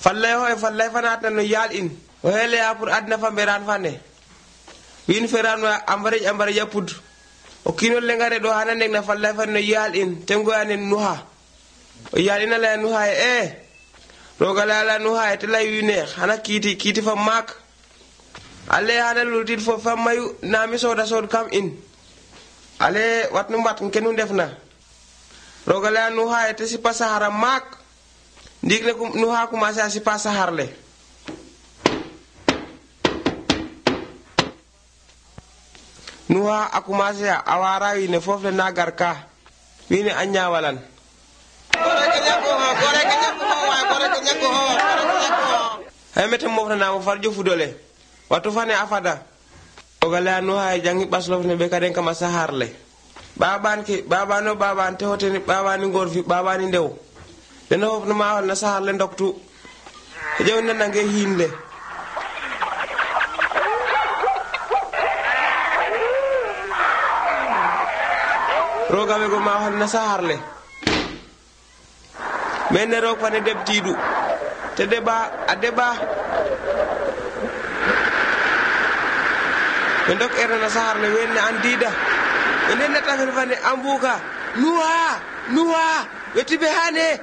fallay fanata no yal in o hele ya pour adna famberan fanne win feran ambare yapud o kino lengare do hanande na fallay fanno yal in tengo anen nuha o yal ina la nuha rogala la nuha te lay wine hana kiti fa mak ale hana lutit fo famayu nami soda kam in ale watnu mbat kenu defna rogala nuha te si pasahara mak ndigne nuha commencé a si pasaharle nuha a commencé a awara wine fofle nagar ka wine anya walan hay metem mofna na mo farjo fudole watu fane afada rogala nuha jangi baslofne be kaden kama saharle baban te hoteni babani gorfi babani ndew deno hof no ma na saharle ndoktu jewna nange hinde roga be go ma na saharle men rok fane debtidu te adeba ndok erna saharle wenne andida enen tafen fane ambuka nuha wetibe hane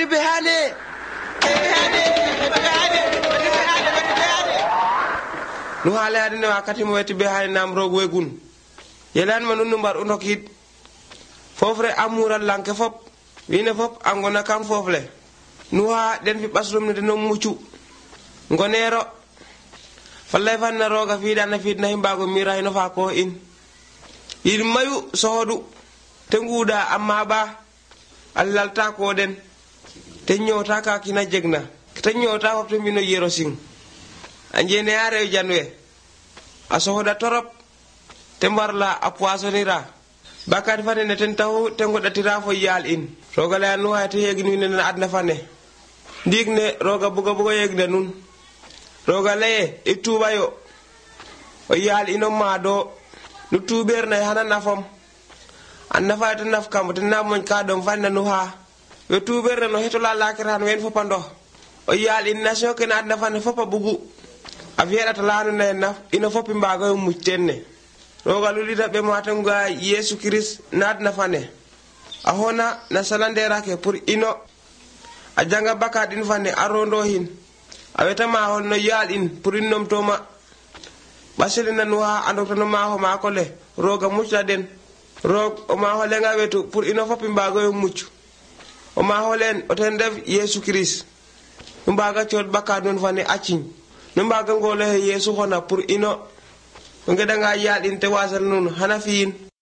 nuha le adine wakati mo wetibe hane nam rog wegun yelan manun numbar unokid fofre amural lanke fop wine fop angona kam fofle nuha den fi basrum ne no muccu ngonero fallay fanna roga fi dana fi na himbago mira hino fa ko in il mayu sohodu te nguda amma ba allalta ko den te nyota ka kina jegna te nyota hopte mino yero sing anjene are janwe a sohoda torop te mbarla a poisonira bakati fane ne ten taw te ngodatira fo yal in roga la no ha te yegni ne adna fane digne roga buga yegne nun roga le e tuba yo o yal ino mado nu tuber na hana nafam an nafata naf kam te namon ka dom fanna no ha we tuber no heto la lakran wen fo pando o yal in nation ken adna fane fo pa bugu aviera to lanu ne naf ino fo pimbago muccenne roga lulida be matanga Yesu Christ nadna fane a hona na salandera ke pour ino a janga bakadin fane arondo hin aweta ma hon no yal in pour innom toma baselina nuha andokto no ma ho ma ko le roga mucca den rog o ma ho lenga wetu pour ino fopi mbago yo muccu o ma ho len o ten def Yesu Christ mbaga ciol bakadon fane acin mbaga ngole Yesu hona pour ino ngeda nga yal in te wasal nun hana fiin